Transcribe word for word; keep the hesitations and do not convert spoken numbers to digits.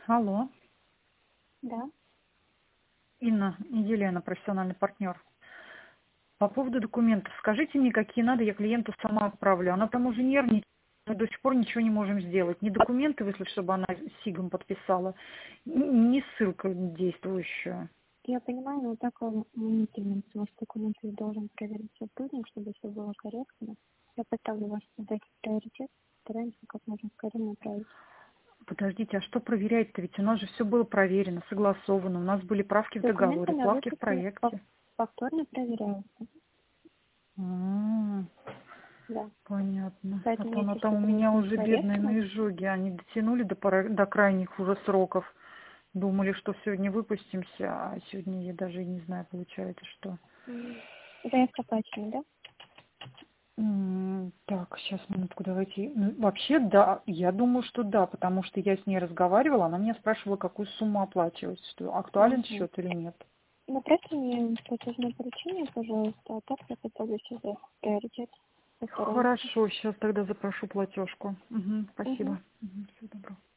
Алло, Да. Инна и Елена, профессиональный партнер. По поводу документов, скажите мне, какие надо, я клиенту сама отправлю. Она там уже нервничает, мы до сих пор ничего не можем сделать. Ни документы выслать, чтобы она сигом подписала, ни ссылку действующую. Я понимаю, но так он мы не примем, потому что документы должен проверить сотрудник, чтобы все было корректно. Я поставлю вас задать приоритет, стараемся как можно скорее направить. Подождите, а что проверять-то? Ведь у нас же все было проверено, согласовано, у нас были правки в договоре, Документы на правки в выпуске пов- проекте. повторно проверяются. М, Да. Понятно. А Поэтому то она если там у что-то не меня будет уже бедные корректно, на изжоге, они дотянули до, пора- до крайних уже сроков. Думали, что сегодня выпустимся, а сегодня я даже и не знаю, получается, что. м, заявка оплачена, да? М, Так, сейчас, минутку, давайте. Ну, вообще, да, я думаю, что да, потому что я с ней разговаривала, она меня спрашивала, какую сумму оплачивать, что актуален Угу. счет или нет. Направьте мне платежное поручение, пожалуйста, а так я поставлю сюда приоритет. Постараемся. Хорошо, сейчас тогда запрошу платежку. Мгм, Угу. спасибо. Мгм, всего доброго.